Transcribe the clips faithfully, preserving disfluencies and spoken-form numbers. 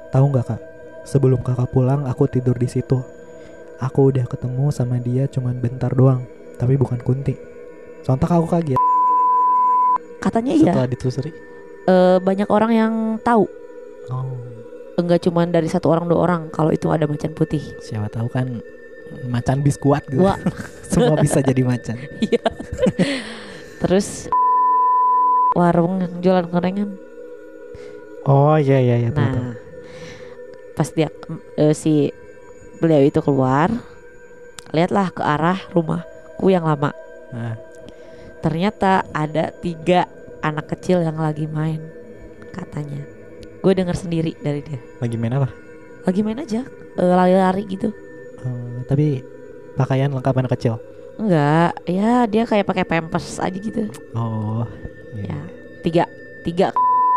Tahu nggak kak? Sebelum kakak pulang, aku tidur di situ. Aku udah ketemu sama dia cuman bentar doang, tapi bukan Kunti. Sontak aku kaget. Katanya iya. Setelah ditelusuri, uh, banyak orang yang tahu. oh, Enggak cuma dari satu orang dua orang kalau itu ada macan putih. siapa tahu kan macan biskuat gitu. Wah. Semua bisa jadi macan. Iya. Terus warung yang jualan gorengan. Oh iya iya iya. Nah, tahu, tahu. pas dia uh, si beliau itu keluar, lihatlah ke arah rumahku yang lama. Nah. Ternyata ada tiga anak kecil yang lagi main, katanya. Gue dengar sendiri dari dia. Lagi main apa? Lagi main aja, uh, lari-lari gitu. Uh, tapi pakaian lengkap anak kecil. Enggak, ya dia kayak pakai pampers aja gitu. Oh. Iya. Ya, tiga, tiga.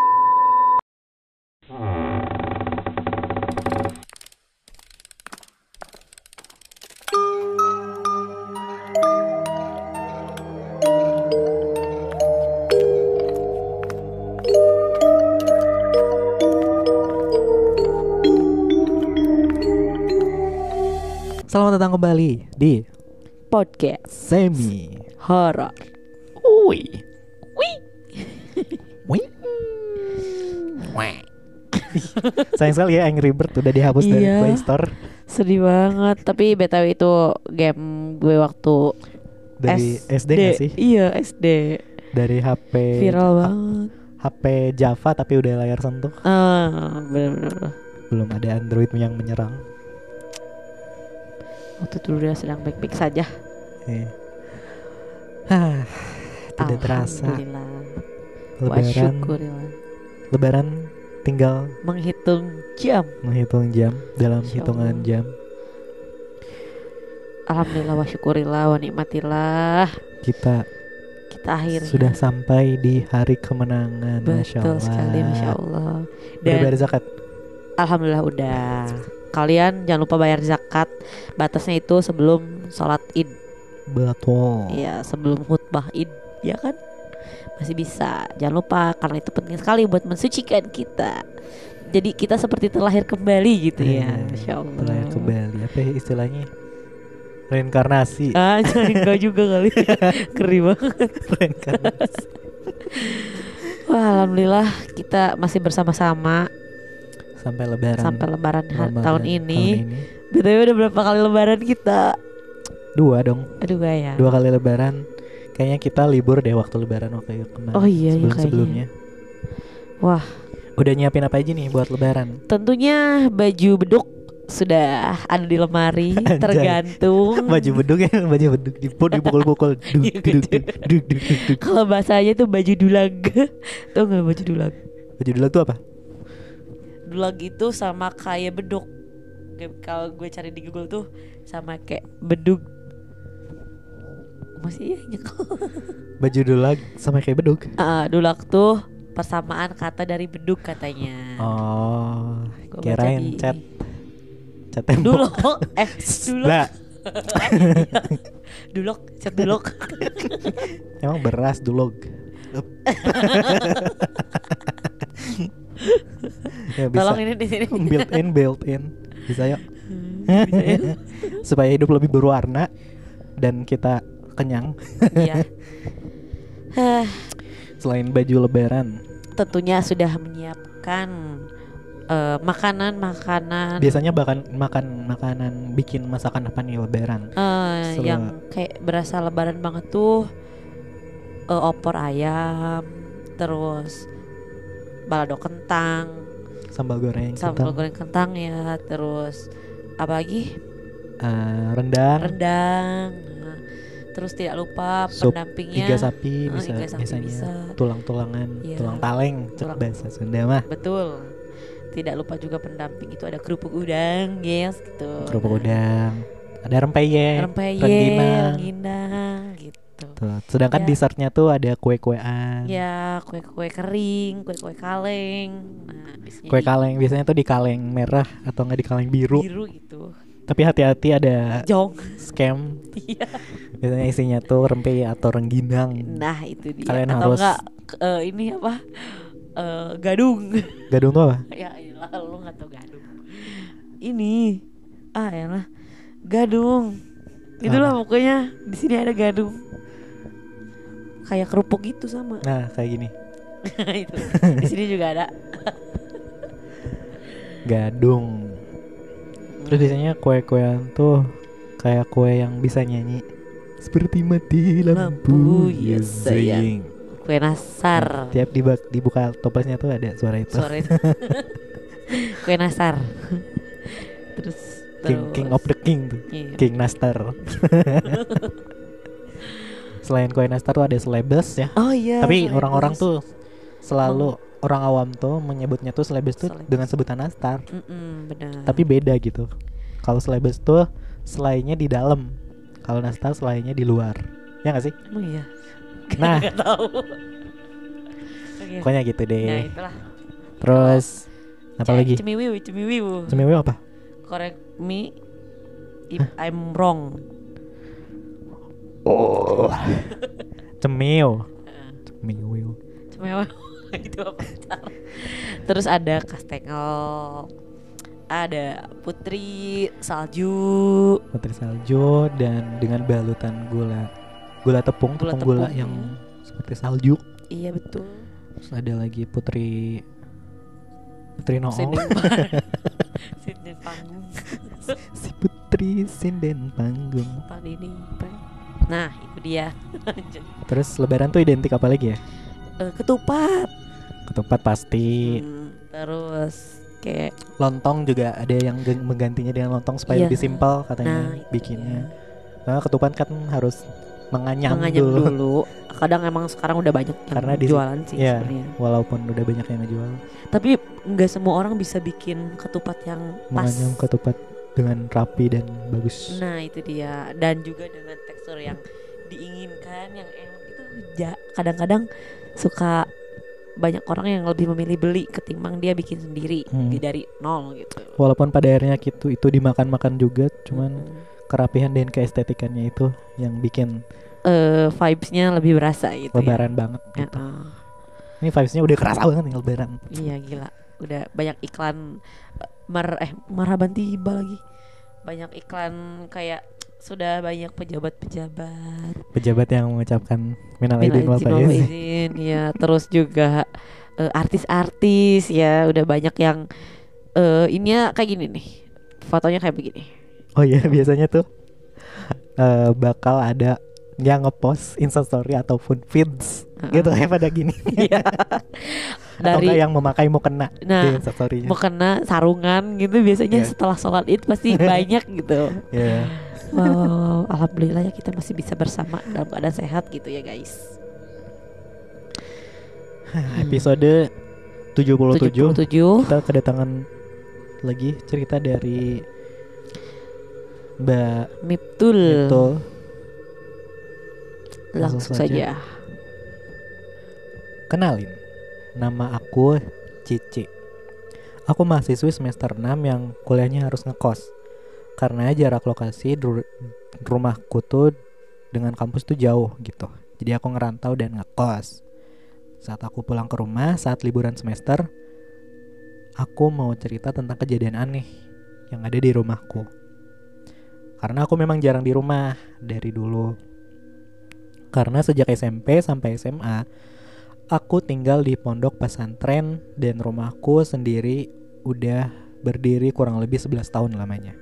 Selamat datang kembali di Podcast Semi Horor. Ui. Wih. Wih. Sayang sekali ya Angry Bird udah dihapus dari Iya. Play Store. Sedih banget. Tapi B T W itu game gue waktu Dari S D nggak sih? Iya S D. Dari H P Viral H- banget. H P Java tapi udah layar sentuh. Ah, bener-bener. Belum ada Android yang menyerang. Waktu dulu dia sedang baik-baik saja. Eh. Hah, tidak terasa Alhamdulillah. Wa Lebaran. syukurillah. Lebaran tinggal Menghitung jam. menghitung jam dalam Insya hitungan Allah. jam. Alhamdulillah wa syukurillah wa nikmatillah. Kita Kita akhirnya sudah sampai di hari kemenangan. Masya betul Allah. sekali, Masya Allah. Udah Dan bayar zakat? alhamdulillah udah. Kalian jangan lupa bayar zakat. Batasnya itu sebelum sholat id. Betul. Iya, sebelum khutbah id, ya kan? Masih bisa. Jangan lupa karena itu penting sekali buat mensucikan kita. Jadi kita seperti terlahir kembali gitu ya. Eh, Masya Allah. Terlahir kembali. Apa ya istilahnya? Reinkarnasi. Ah, enggak juga kali. Keri banget. Reinkarnasi. Wah, alhamdulillah kita masih bersama-sama Sampai lebaran. sampai lebaran ha- Ramadan tahun ini. tahun ini. B T W udah berapa kali lebaran kita? Dua dong. Aduh gaya. Dua kali lebaran. Kayaknya kita libur deh waktu lebaran waktu kemarin. Oh iya, iya, sebelum kayaknya. sebelumnya. Wah, Udah nyiapin apa aja nih buat lebaran? tentunya baju beduk sudah ada di lemari. Anjay. Tergantung. Baju beduk ya, baju beduk dipukul dipukul-pukul. Duk, Iya, duk, gitu. duk, duk, duk, duk, duk. Kalau bahasanya tuh baju dulag. Tau gak baju dulag? Baju dulu tuh apa? Dulag itu sama kayak beduk. Kayak kalau gue cari di Google tuh sama kayak beduk. Masih iya nyekel. Baju dulu sama kayak beduk. Ah, dulag tuh persamaan kata dari beduk katanya. Oh, Gua baca kirain di cat ini. cat tembok. Dulok. Eh, dulok. Lah, Dulok, cat dulok. emang beras dulog. Ya bisa. Tolong ini di sini. built in built in bisa yuk. Hmm, bisa ya? Supaya hidup lebih berwarna dan kita kenyang. Iya. Hah, Selain baju lebaran, tentunya sudah menyiapkan eh, makanan-makanan biasanya bahkan makan makanan bikin masakan apa nih lebaran? eh, Sel- yang kayak berasa lebaran banget tuh eh, opor ayam, terus balado kentang, Sambal goreng, sambal kentang, goreng kentang ya, terus apa lagi? eh, rendang, Rendang. Nah, terus tidak lupa Sup pendampingnya iga sapi eh, bisa iga sapi biasanya, bisa. tulang-tulangan, Iya. tulang taleng, cek Tulang- bahasa Sunda mah. Betul. Tidak lupa juga pendamping itu ada kerupuk udang, yes gitu. Kerupuk Nah, udang, ada rempeyek, rempeyek, rengginang. rengginang gitu. Tuh. Sedangkan Ya. dessertnya tuh ada kue-kuean. Ya, kue-kue kering, kue-kue kaleng. Nah, biasanya Kue di- kaleng biasanya tuh di kaleng merah atau enggak di kaleng biru. biru gitu. Tapi hati-hati ada Jong. scam. Iya. Biasanya isinya tuh rempeyek atau rengginang. Nah, itu dia. Kalian Atau harus- enggak eh, ini apa? Eh, gadung. Gadung tuh apa? Ya, itu Lu nggak tahu Gadung. Ini ah elah Gadung. Itulah pokoknya di sini ada Gadung. Kayak kerupuk gitu sama. Nah, kayak gini. Itu. Di sini juga ada. Gadung. Terus biasanya kue-kuean tuh kayak kue yang bisa nyanyi. Seperti mati lampu, Lampu, ya sayang. Kue nasar. Tiap dibuka, dibuka toplesnya tuh ada suara itu. Suara itu. Kue nasar. Terus King, terus. King of the King tuh. Iya. King Nastar. Selain kue nastar tuh ada slebes ya. Oh iya. Tapi slebes. orang-orang tuh selalu orang awam tuh menyebutnya tuh slebes tuh Slebes. dengan sebutan nastar. Mm-mm, benar. Tapi beda gitu. Kalau slebes tuh selainya di dalam. Kalau nastar selainya di luar. Ya nggak sih? Emang iya. Nah. Nggak tahu. Oke. Pokoknya gitu deh. Nah itulah. Terus apa Cek, lagi? Cemiwiu, cemiwiu. Cemiwiu apa? Correct me if I'm wrong. Oh. Cemiu. Cemiwiu. Cemiwiu. Itu apa? Terus ada kastengel, ada putri salju, Putri salju dan dengan balutan gula gula tepung, Gula tepung gula tepung, yang iya. seperti salju. Iya betul. Terus ada lagi putri Putri Nool. Sinden Sinden panggung. Si putri sinden panggung. Pak Dini. Nah itu dia. Terus lebaran tuh identik apa lagi ya? Eh, ketupat. Ketupat pasti. Hmm, terus kayak Lontong juga ada yang gen- menggantinya dengan lontong supaya Iya. lebih simpel katanya Nah, itu bikinnya. dia. Karena ketupat kan harus menganyam, menganyam dulu. dulu. Kadang emang sekarang udah banyak yang Karena di jualan sih ya, sebenarnya. walaupun udah banyak yang ngejual. Tapi nggak semua orang bisa bikin ketupat yang pas. Menganyam ketupat dengan rapi dan bagus. Nah itu dia. Dan juga dengan tekstur yang diinginkan, yang enak itu ja- kadang-kadang suka banyak orang yang lebih memilih beli ketimbang dia bikin sendiri Hmm. di dari nol gitu. Walaupun pada akhirnya gitu itu dimakan-makan juga, cuman Hmm. kerapihan dan keestetikannya itu yang bikin Eh, vibes-nya lebih berasa gitu lebaran banget ya. gitu. Heeh. Ini vibesnya udah kerasa banget nih lebaran. Iya gila. Udah banyak iklan eh, mar eh marhaban tiba lagi. Banyak iklan kayak sudah banyak pejabat-pejabat. Pejabat yang mengucapkan minal Minal aidin wal izin wal faizin. faizin, ya. Terus juga eh, artis-artis ya udah banyak yang eh ininya kayak gini nih. Fotonya kayak begini. Oh iya, biasanya tuh eh, bakal ada yang ngepost instastory ataupun feeds Heeh. gitu kayak pada gini. Iya. Atau Dari enggak yang memakai mukena Nah, di instastorynya. mau kena sarungan gitu biasanya Iya. setelah sholat id pasti banyak gitu. Iya. Wow, alhamdulillah ya kita masih bisa bersama dalam keadaan sehat gitu ya guys. Episode tujuh puluh tujuh tujuh puluh tujuh. kita kedatangan lagi cerita dari Mbak Miptul. itu. Langsung Langsung saja. saja. Kenalin, nama aku Cici. Aku mahasiswi semester enam yang kuliahnya harus ngekos. Karena jarak lokasi dur- rumahku tuh dengan kampus tuh jauh gitu. Jadi aku ngerantau dan ngekos. Saat aku pulang ke rumah saat liburan semester, aku mau cerita tentang kejadian aneh yang ada di rumahku. Karena aku memang jarang di rumah dari dulu. Karena sejak S M P sampai S M A, aku tinggal di pondok pesantren dan rumahku sendiri udah berdiri kurang lebih sebelas tahun lamanya.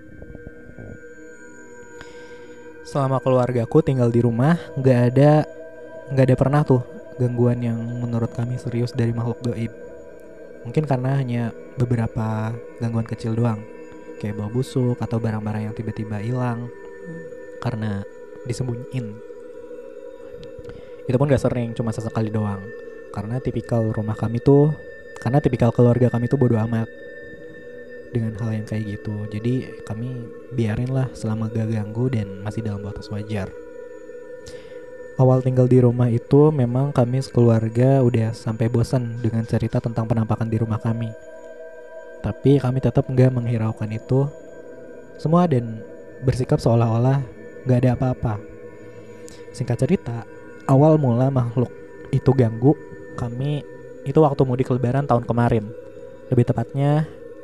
Selama keluargaku tinggal di rumah, nggak ada nggak ada pernah tuh gangguan yang menurut kami serius dari makhluk gaib. Mungkin karena hanya beberapa gangguan kecil doang, kayak bau busuk atau barang-barang yang tiba-tiba hilang karena disembunyiin. Itu pun gak sering, cuma sesekali doang. Karena tipikal rumah kami tuh Karena tipikal keluarga kami tuh bodo amat dengan hal yang kayak gitu. Jadi kami biarin lah selama gak ganggu dan masih dalam batas wajar. Awal tinggal di rumah itu memang kami sekeluarga udah sampai bosan dengan cerita tentang penampakan di rumah kami. Tapi kami tetap gak menghiraukan itu semua dan bersikap seolah-olah gak ada apa-apa. Singkat cerita, awal mula makhluk itu ganggu kami itu waktu mudik lebaran tahun kemarin. Lebih tepatnya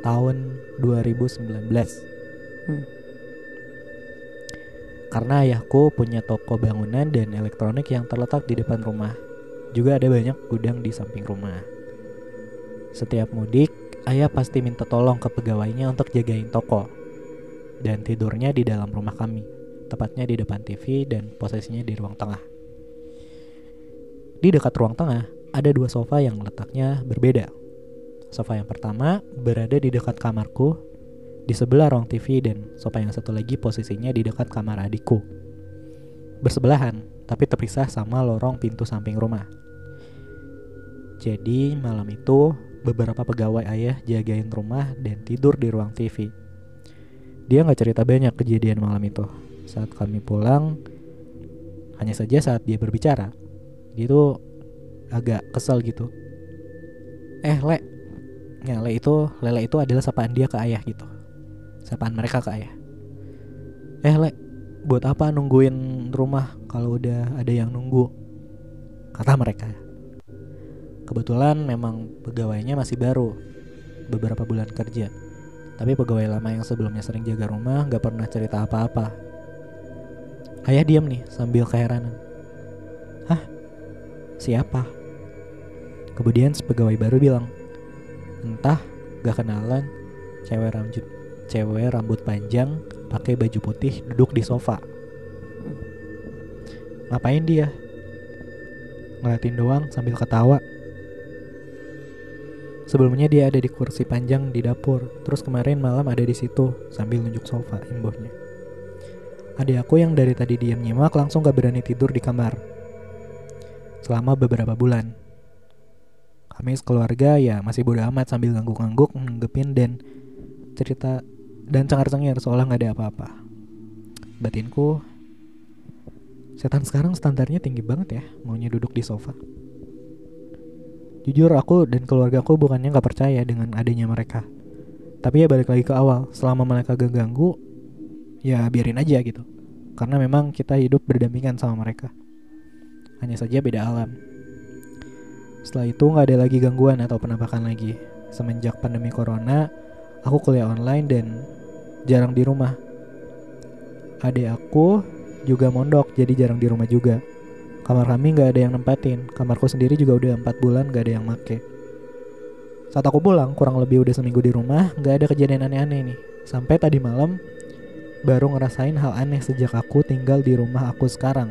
tahun dua ribu sembilan belas. Hmm. Karena ayahku punya toko bangunan dan elektronik yang terletak di depan rumah. Juga ada banyak gudang di samping rumah. Setiap mudik, ayah pasti minta tolong ke pegawainya untuk jagain toko. Dan tidurnya di dalam rumah kami, tepatnya di depan T V dan posisinya di ruang tengah. Di dekat ruang tengah, ada dua sofa yang letaknya berbeda. Sofa yang pertama berada di dekat kamarku, di sebelah ruang T V, dan sofa yang satu lagi posisinya di dekat kamar adikku. Bersebelahan, tapi terpisah sama lorong pintu samping rumah. Jadi malam itu beberapa pegawai ayah jagain rumah dan tidur di ruang T V. Dia gak cerita banyak kejadian malam itu. Saat kami pulang, hanya saja saat dia berbicara, dia tuh agak kesel gitu. Eh Le, ya Le itu, Lele itu adalah sapaan dia ke ayah gitu. Sapaan mereka ke ayah. Eh Le, buat apa nungguin rumah kalau udah ada yang nunggu? Kata mereka. Kebetulan memang pegawainya masih baru, beberapa bulan kerja. Tapi pegawai lama yang sebelumnya sering jaga rumah gak pernah cerita apa-apa. Ayah diam nih sambil keheranan. Hah? Siapa? Kemudian si pegawai baru bilang, entah, gak kenalan, cewek rambut cewek rambut panjang, pakai baju putih, duduk di sofa. Ngapain dia? Ngeliatin doang sambil ketawa. Sebelumnya dia ada di kursi panjang di dapur, terus kemarin malam ada di situ sambil nunjuk sofa imbuhnya. Adik aku yang dari tadi diam nyimak langsung gak berani tidur di kamar selama beberapa bulan. Kami sekeluarga ya masih bodo amat sambil ngangguk-ngangguk, nanggepin dan cerita dan cengar-cengir seolah gak ada apa-apa. Batinku, setan sekarang standarnya tinggi banget ya, maunya duduk di sofa. Jujur aku dan keluarga aku bukannya gak percaya dengan adanya mereka. Tapi ya balik lagi ke awal, selama mereka gak ganggu, ya biarin aja gitu. Karena memang kita hidup berdampingan sama mereka. Hanya saja beda alam. Setelah itu gak ada lagi gangguan atau penampakan lagi. Semenjak pandemi corona, aku kuliah online dan jarang di rumah. Adik aku juga mondok, jadi jarang di rumah juga. Kamar kami gak ada yang nempatin. Kamarku sendiri juga udah empat bulan gak ada yang make. Saat aku pulang, kurang lebih udah seminggu di rumah, gak ada kejadian aneh-aneh nih. Sampai tadi malam baru ngerasain hal aneh sejak aku tinggal di rumah aku sekarang.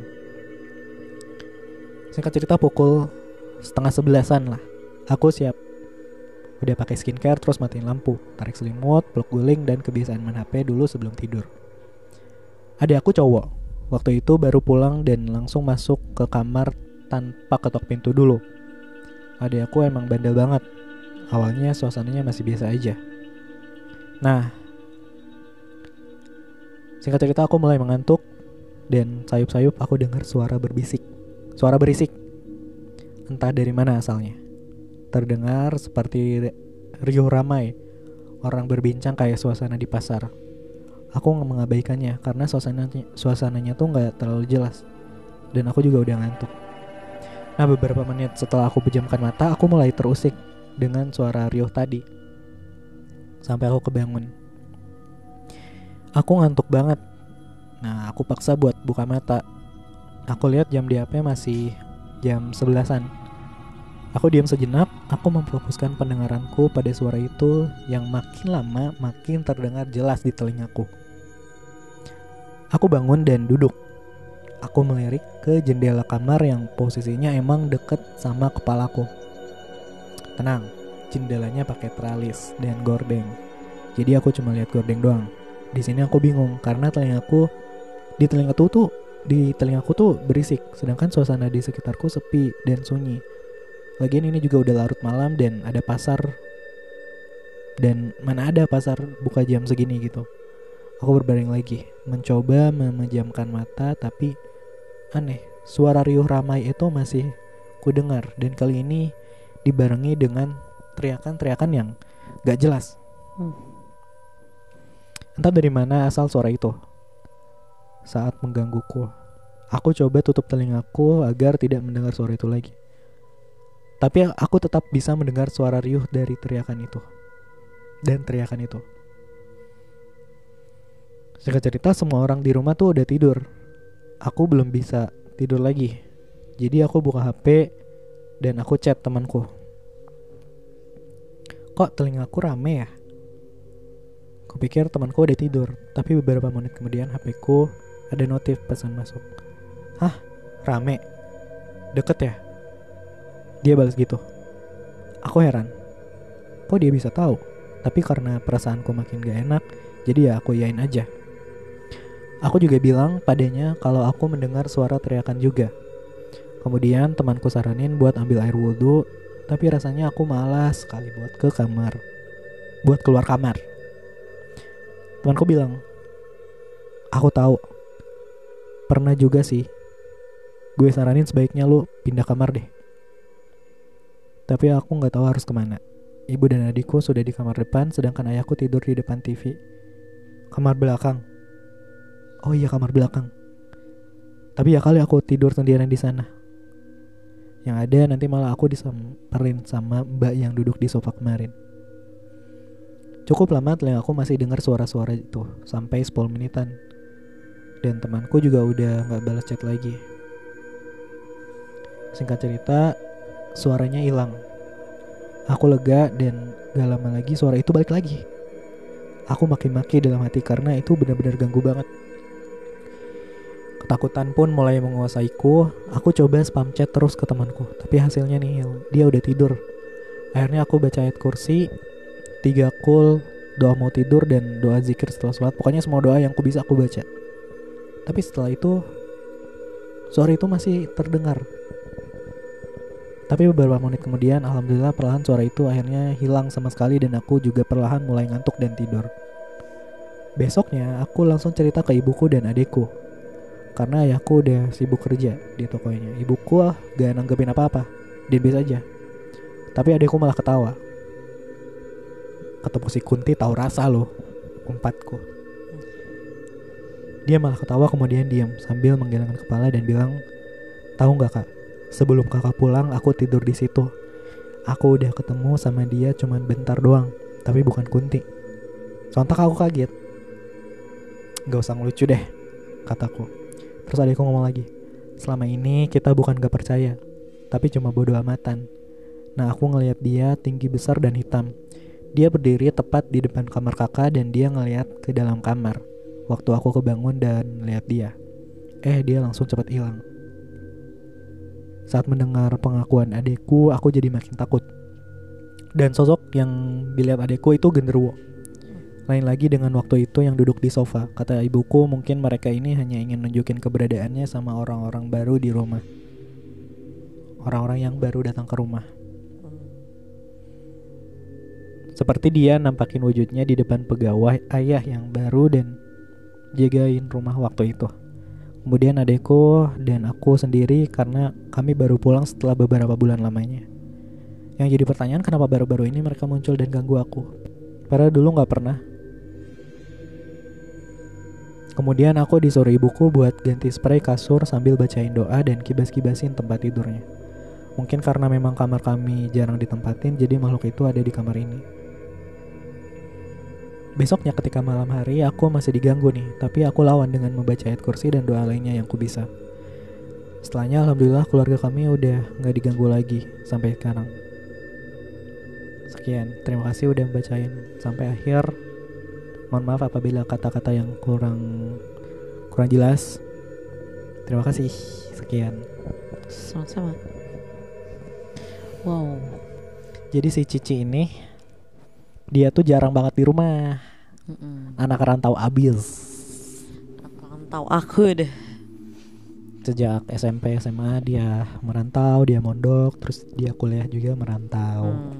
Singkat cerita pukul setengah sebelasan lah, aku siap. Udah pakai skincare, terus matiin lampu, tarik selimut, peluk guling, dan kebiasaan main H P dulu sebelum tidur. Adik aku cowok. Waktu itu baru pulang dan langsung masuk ke kamar tanpa ketok pintu dulu. Adik aku emang bandel banget. Awalnya suasananya masih biasa aja. Nah, singkat cerita aku mulai mengantuk dan sayup-sayup aku dengar suara berbisik. Suara berisik. Entah dari mana asalnya. Terdengar seperti riuh ramai orang berbincang kayak suasana di pasar. Aku mengabaikannya karena suasananya, suasananya tuh gak terlalu jelas. Dan aku juga udah ngantuk. Nah beberapa menit setelah aku pejamkan mata, aku mulai terusik dengan suara riuh tadi. Sampai aku kebangun. Aku ngantuk banget. Nah aku paksa buat buka mata. Aku lihat jam di H P masih jam sebelasan. Aku diam sejenak. Aku memfokuskan pendengaranku pada suara itu yang makin lama makin terdengar jelas di telingaku. Aku bangun dan duduk. Aku melirik ke jendela kamar yang posisinya emang deket sama kepalaku. Tenang, jendelanya pakai teralis dan gordeng. Jadi aku cuma lihat gordeng doang. Di sini aku bingung karena telingaku di telingaku tuh di telingaku tuh berisik, sedangkan suasana di sekitarku sepi dan sunyi. Lagian ini juga udah larut malam dan ada pasar. Dan mana ada pasar buka jam segini gitu. Aku berbaring lagi, mencoba memejamkan mata, tapi aneh, suara riuh ramai itu masih ku dengar. Dan kali ini dibarengi dengan teriakan-teriakan yang gak jelas. hmm. Entah dari mana asal suara itu. Saat menggangguku, aku coba tutup telingaku agar tidak mendengar suara itu lagi. Tapi aku tetap bisa mendengar suara riuh dari teriakan itu. dan teriakan itu. Singkat cerita semua orang di rumah tuh udah tidur. Aku belum bisa tidur lagi. Jadi aku buka H P dan aku chat temanku. Kok telingaku rame ya? Kupikir temanku udah tidur, tapi beberapa menit kemudian H P ku ada notif pesan masuk. Hah? Rame? Deket ya? Dia balas gitu. Aku heran. Kok dia bisa tahu? Tapi karena perasaanku makin gak enak, jadi ya aku yain aja. Aku juga bilang padanya kalau aku mendengar suara teriakan juga. Kemudian temanku saranin buat ambil air wudhu, tapi rasanya aku malas sekali buat ke kamar. Buat keluar kamar. Temanku bilang, aku tahu. Pernah juga sih. Gue saranin sebaiknya lu pindah kamar deh. Tapi aku gak tahu harus kemana. Ibu dan adikku sudah di kamar depan, sedangkan ayahku tidur di depan T V. Kamar belakang. Oh iya, kamar belakang. Tapi ya kali aku tidur sendirian di sana. Yang ada nanti malah aku disamperin sama mbak yang duduk di sofa kemarin. Cukup lama telinga aku masih dengar suara-suara itu sampai sepuluh menitan. Dan temanku juga udah gak balas chat lagi. Singkat cerita, suaranya hilang. Aku lega dan gak lama lagi suara itu balik lagi. Aku maki-maki dalam hati karena itu benar-benar ganggu banget. Ketakutan pun mulai menguasaiku. Aku coba spam chat terus ke temanku, tapi hasilnya nihil. Dia udah tidur. Akhirnya aku baca ayat kursi, tiga kul, doa mau tidur, dan doa zikir setelah sholat. Pokoknya semua doa yang aku bisa aku baca. Tapi setelah itu suara itu masih terdengar. Tapi beberapa menit kemudian, alhamdulillah perlahan suara itu akhirnya hilang sama sekali. Dan aku juga perlahan mulai ngantuk dan tidur. Besoknya aku langsung cerita ke ibuku dan adikku, karena ayahku udah sibuk kerja di tokonya. Ibuku ah, gak nanggepin apa-apa, dia biasa aja. Tapi adikku malah ketawa. Ketemu si Kunti tahu rasa loh, umpatku. Dia malah ketawa kemudian diam sambil menggelengkan kepala dan bilang, tahu nggak kak, sebelum kakak pulang aku tidur di situ. Aku udah ketemu sama dia cuman bentar doang, tapi bukan Kunti. Sontak aku kaget. Gak usah ngelucu deh, kataku. Terus adikku ngomong lagi, selama ini kita bukan gak percaya, tapi cuma bodo amatan. Nah aku ngelihat dia tinggi besar dan hitam. Dia berdiri tepat di depan kamar kakak dan dia ngelihat ke dalam kamar. Waktu aku kebangun dan lihat dia, eh dia langsung cepat hilang. Saat mendengar pengakuan adikku, aku jadi makin takut. Dan sosok yang dilihat adikku itu genderuwo. Lain lagi dengan waktu itu yang duduk di sofa. Kata ibuku mungkin mereka ini hanya ingin nunjukin keberadaannya sama orang-orang baru di rumah. Orang-orang yang baru datang ke rumah. Seperti dia nampakin wujudnya di depan pegawai ayah yang baru dan jagain rumah waktu itu. Kemudian adekku dan aku sendiri karena kami baru pulang setelah beberapa bulan lamanya. Yang jadi pertanyaan, kenapa baru-baru ini mereka muncul dan ganggu aku? Padahal dulu gak pernah. Kemudian aku disuruh ibuku buat ganti spray kasur sambil bacain doa dan kibas-kibasin tempat tidurnya. Mungkin karena memang kamar kami jarang ditempatin, jadi makhluk itu ada di kamar ini. Besoknya ketika malam hari aku masih diganggu nih, tapi aku lawan dengan membaca ayat kursi dan doa lainnya yang ku bisa. Setelahnya alhamdulillah keluarga kami udah gak diganggu lagi sampai sekarang. Sekian, terima kasih udah membacain sampai akhir. Mohon maaf apabila kata-kata yang kurang kurang jelas. Terima kasih. Sekian. Sama-sama. Wow. Jadi si Cici ini dia tuh jarang banget di rumah. Mm-mm. Anak rantau abis. Anak rantau aku deh. Sejak S M P S M A dia merantau, dia mondok, terus dia kuliah juga merantau. Hmm.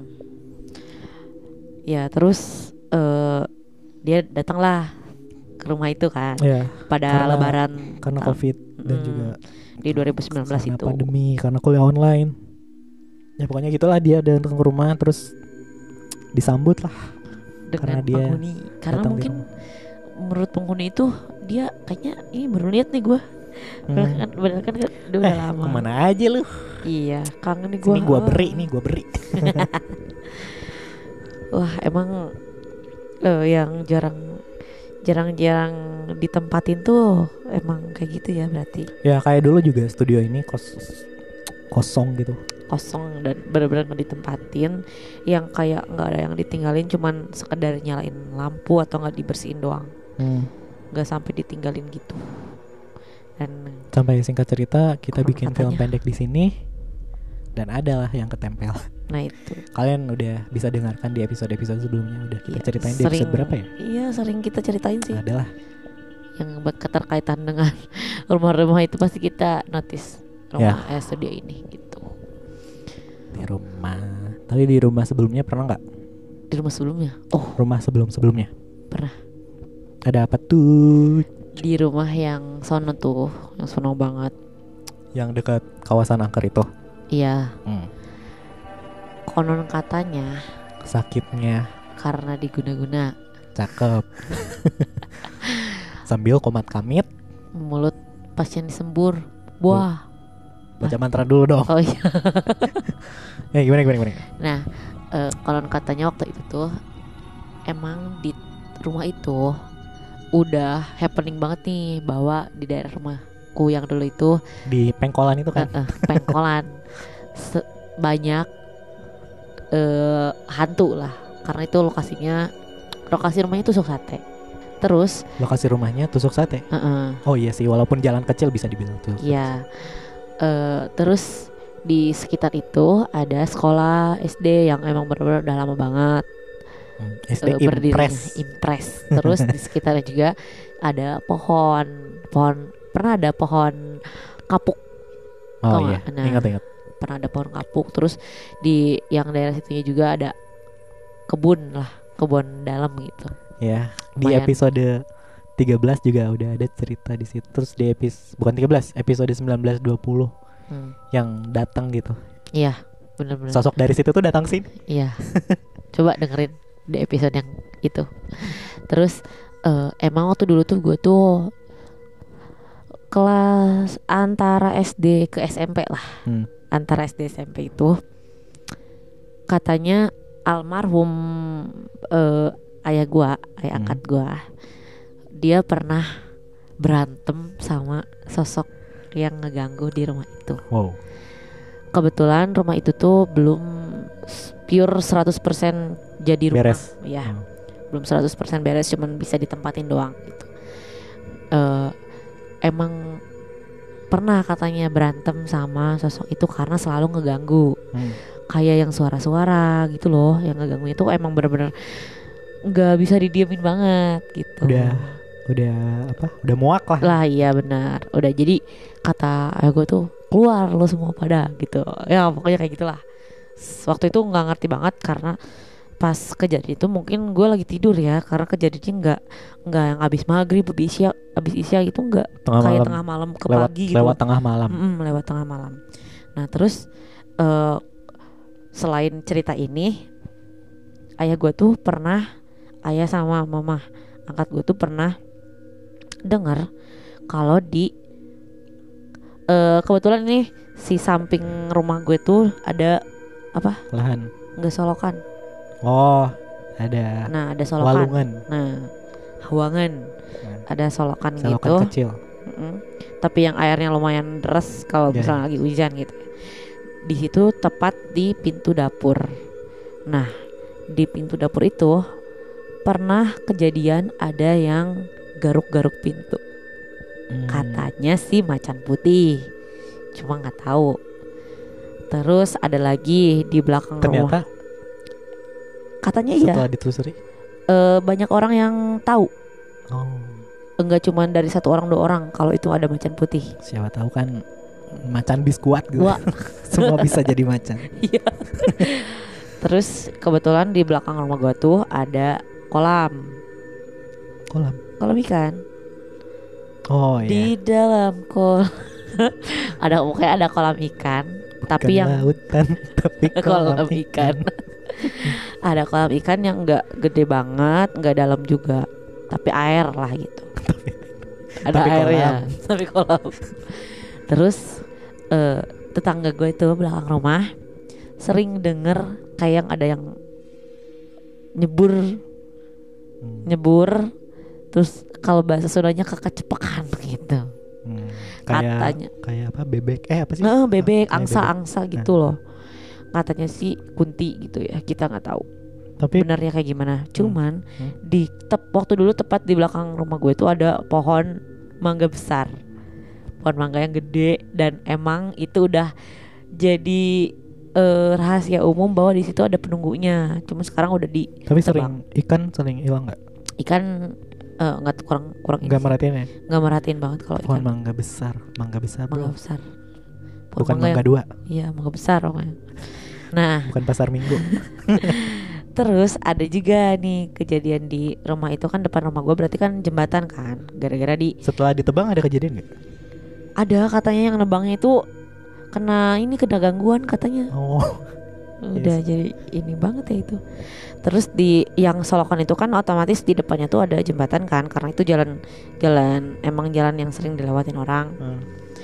Ya terus uh, dia datanglah ke rumah itu kan. Ya, pada karena, lebaran karena uh, Covid dan mm, juga di dua ribu sembilan belas karena itu. pandemi, karena kuliah online. Ya pokoknya gitulah, dia datang ke rumah terus disambut lah dengan karena dia penghuni. Karena mungkin menurut penghuni itu dia kayaknya ini baru lihat nih gue. Padahal Hmm. kan, padahal kan dia udah eh, lama. Kemana aja lu? Iya, kangen nih gue. Ini gue beri nih, gue beri. Wah, emang eh, yang jarang jarang-jarang ditempatin tuh emang kayak gitu ya berarti. Ya kayak dulu juga studio ini kos kosong gitu. Kosong dan benar-benar nggak ditempatin, yang kayak nggak ada yang ditinggalin, cuman sekedar nyalain lampu atau nggak dibersihin doang, Hmm. nggak sampai ditinggalin gitu. Dan Sampai singkat cerita kita konon bikin film katanya- pendek di sini dan adalah yang ketempel. nah itu Kalian udah bisa dengarkan di episode-episode sebelumnya, udah kita iya, ceritain di episode sering- berapa ya? Iya sering kita ceritain sih, Adalah yang keterkaitan dengan rumah-rumah itu pasti kita notice rumah eh, studio ini gitu. di rumah. Tapi di rumah sebelumnya pernah nggak? Di rumah sebelumnya, oh Rumah sebelum-sebelumnya pernah. ada apa tuh? Di rumah yang sono tuh, yang sono banget. Yang dekat kawasan angker itu. Iya, Hmm. konon katanya Sakitnya karena diguna-guna cakep. Sambil komat kamit mulut pasien disembur. Wah. baca mantra dulu dong. Oh iya. Ya gimana gimana gimana? Nah, eh, konon katanya waktu itu tuh emang di rumah itu udah happening banget nih, bahwa di daerah rumahku yang dulu itu Di pengkolan itu kan. eh, eh, pengkolan Se- banyak eh, hantu lah, karena itu lokasinya lokasi rumahnya tusuk sate. Terus, Lokasi rumahnya tusuk sate. eh, eh, Oh iya sih, walaupun jalan kecil bisa dibilang tuh. ya, eh, terus di sekitar itu ada sekolah S D yang emang benar-benar udah lama banget Hmm, S D eh, berdirinya, Impres. Impres. Terus di sekitarnya juga ada pohon, pohon pernah ada pohon kapuk. Oh tau iya, nggak? Nah. ingat-ingat. Pernah ada pohon kapuk. Terus di yang daerah situnya juga ada kebun lah, kebun dalam gitu. Ya, di Lumayan. episode tiga belas juga udah ada cerita di situ. Terus di episode bukan tiga belas, episode sembilan belas dua puluh Hmm. yang datang gitu. Iya, benar-benar. Sosok dari situ tuh datang sini. Iya. Coba dengerin di episode yang itu. Terus eh, emang waktu dulu tuh gue tuh kelas antara S D ke S M P lah. Hmm. Antara S D S M P itu katanya almarhum eh, ayah gua, ayah Hmm. angkat gua, dia pernah berantem sama sosok yang ngeganggu di rumah itu. Wow. Kebetulan rumah itu tuh belum s- pure seratus persen jadi rumah. Beres. Ya, Hmm. belum seratus persen beres, cuman bisa ditempatin doang gitu. Eh, emang pernah katanya berantem sama sosok itu karena selalu ngeganggu. Hmm. Kayak yang suara-suara gitu loh, yang ngeganggunya tuh emang bener-bener nggak bisa didiemin banget gitu. Udah udah apa? Udah muak lah. Lah iya benar. Udah jadi kata ayah gue tuh keluar lo semua pada gitu. Ya pokoknya kayak gitulah. S- Waktu itu nggak ngerti banget karena pas kejadian itu mungkin gue lagi tidur ya, karena kejadiannya nggak nggak yang abis maghrib, abis isya, abis isya gitu nggak, Tengah kayak malam. tengah malam ke lewat pagi gitu. lewat tengah malam. Mm-mm, lewat tengah malam. Nah terus eh, selain cerita ini, ayah gue tuh pernah, ayah sama mama angkat gue tuh pernah dengar kalau di eh, kebetulan nih si samping rumah gue tuh ada apa? Lahan. Nggak solokan. Oh, ada Nah ada solokan. walungan. Nah hawangan. Nah, Ada solokan, selokan gitu. kecil. Mm-mm. Tapi yang airnya lumayan deras kalau Ya. misalnya lagi hujan gitu. Di situ tepat di pintu dapur. Nah, di pintu dapur itu pernah kejadian ada yang garuk-garuk pintu. Hmm. Katanya sih macan putih. Cuma nggak tahu. Terus ada lagi di belakang rumah. Ternyata Katanya iya, setelah ditelusuri. eh, banyak orang yang tahu. Oh, Enggak cuma dari satu orang dua orang kalau itu ada macan putih. siapa tahu kan macan biskuat gitu. Wah. Semua bisa jadi macan. Iya. Terus kebetulan di belakang rumah gua tuh ada kolam, Kolam. kolam ikan. Oh Di iya. dalam kolam ada kayak ada kolam ikan, tapi Bukan yang lautan, tapi kolam ikan. Ada kolam ikan yang enggak gede banget, enggak dalam juga, tapi air lah gitu. Ada Tapi airnya, kolam. tapi kolam. Terus eh, tetangga gue itu belakang rumah sering denger kayak ada yang nyebur Hmm. nyebur, terus kalau bahasa Sundanya kekecepekan gitu. Hmm. Kayak Katanya kayak apa bebek eh apa sih? eh, bebek, Kayak angsa-angsa bebek. gitu Nah. loh. Katanya sih Kunti gitu ya, kita nggak tahu Tapi benarnya kayak gimana. Cuman Hmm. di tep, waktu dulu tepat di belakang rumah gue itu ada pohon mangga besar, pohon mangga yang gede, dan emang itu udah jadi eh, rahasia umum bahwa di situ ada penunggunya. Cuma sekarang udah di tapi tebang. sering ikan sering hilang nggak? Ikan eh, nggak kurang kurang ini Nggak sih. merhatiin ya? Nggak merhatiin banget kalau Pohon ikan. mangga besar, mangga besar Mangga bro. besar. Pohon Bukan mangga yang- dua, Iya, mangga besar pokoknya. Nah, bukan pasar minggu. terus ada juga nih kejadian di rumah itu kan, depan rumah gue berarti kan jembatan kan. Gara-gara di Setelah ditebang ada kejadian nggak? ada katanya yang nebangnya itu kena ini, kena gangguan katanya. Oh, Udah jadi ini banget ya itu. Terus di yang Solokan itu kan otomatis di depannya tuh ada jembatan kan, karena itu jalan jalan emang jalan yang sering dilewatin orang. hmm.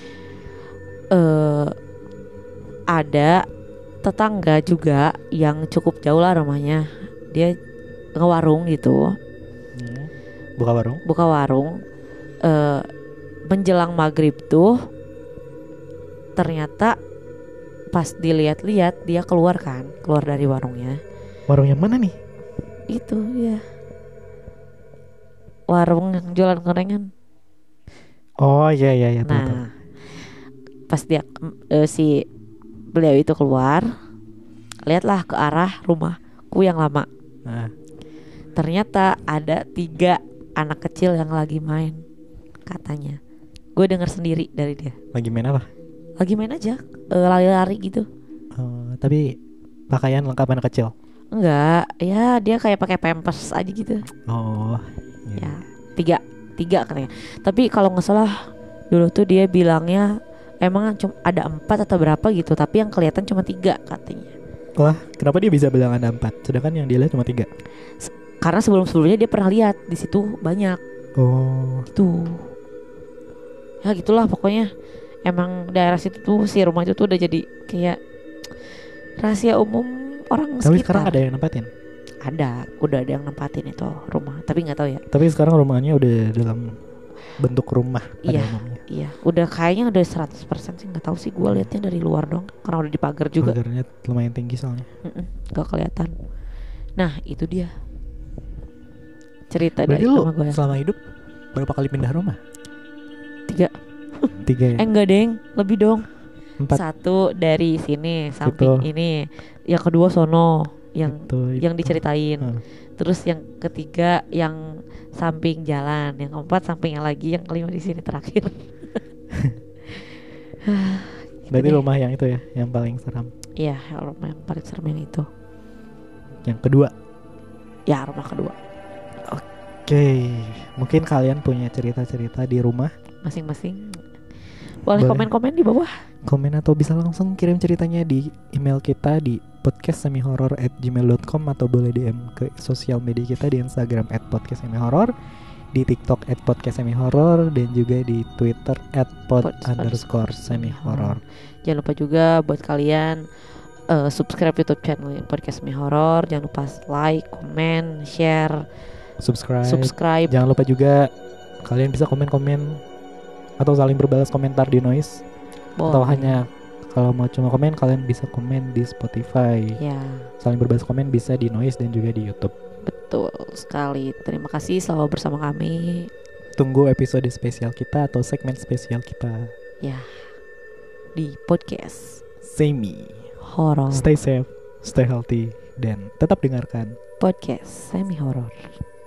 Eh ada tetangga juga yang cukup jauh lah rumahnya. Dia ngewarung gitu, Hmm. Buka warung. buka warung. Eh menjelang maghrib tuh ternyata pas dilihat-lihat dia keluar kan, keluar dari warungnya. Warung yang mana nih? Itu ya, warung yang jualan gorengan. Oh iya iya iya. Tahu, tahu. Nah, pas dia eh, si beliau itu keluar, lihatlah ke arah rumahku yang lama. Nah, Ternyata ada tiga anak kecil yang lagi main, katanya. Gue dengar sendiri dari dia. lagi main apa? Lagi main aja, eh, lari-lari gitu. Oh, tapi pakaian lengkap anak kecil. Enggak, ya dia kayak pakai pampers aja gitu. Oh, iya. Ya, tiga, tiga katanya. Tapi kalau nggak salah dulu tuh dia bilangnya emang cuma ada empat atau berapa gitu, tapi yang kelihatan cuma tiga katanya. Wah, kenapa dia bisa bilang ada empat, sedangkan yang dilihat cuma tiga? Karena sebelum-sebelumnya dia pernah lihat di situ banyak Oh, tuh. Ya gitulah pokoknya. Emang daerah situ tuh, si rumah itu tuh udah jadi kayak rahasia umum orang tapi sekitar. sekarang ada yang nempatin. Ada, udah ada yang nempatin itu rumah, tapi nggak tahu ya. Tapi sekarang rumahnya udah dalam bentuk rumah pada Iya. umumnya. Iya, udah kayaknya udah seratus persen sih, nggak tahu sih, gue liatnya dari luar dong, karena udah dipagar juga. Pagarnya lumayan tinggi soalnya. Mm-mm, gak kelihatan. Nah itu dia cerita Berarti dari lu rumah gue ya. selama hidup berapa kali pindah rumah? Tiga. Tiga ya? Eh enggak deng, lebih dong. Empat. Satu dari sini samping Gitu. ini, yang kedua sono yang Itu, yang itu. diceritain. Hmm. Terus yang ketiga yang samping jalan, yang keempat sampingnya lagi, yang kelima di sini terakhir. Berarti deh. rumah yang itu ya, yang paling seram. Iya, rumah yang paling serem yang itu. Yang kedua. Ya, rumah kedua. Oke, mungkin kalian punya cerita-cerita di rumah. Masing-masing. Boleh Boleh. komen-komen di bawah. Komen atau bisa langsung kirim ceritanya di email kita di podcast semi horror at gmail dot com, atau boleh D M ke sosial media kita di Instagram at podcast semi horror, di TikTok at podcast semi horror, dan juga di Twitter at pod Pod underscore semi horror. Jangan lupa juga buat kalian uh, subscribe YouTube channel Podcast Semi Horror. Jangan lupa like, komen, share, Subscribe. subscribe. Jangan lupa juga kalian bisa komen-komen atau saling berbalas komentar di Noise. Atau Boleh. hanya kalau mau cuma komen, kalian bisa komen di Spotify. Ya, Saling berbalas komen bisa di Noise dan juga di YouTube. betul sekali. Terima kasih selalu bersama kami. Tunggu episode spesial kita atau segmen spesial kita. Ya, di podcast Semi. horor. Stay safe, stay healthy, dan tetap dengarkan Podcast Semi Horror.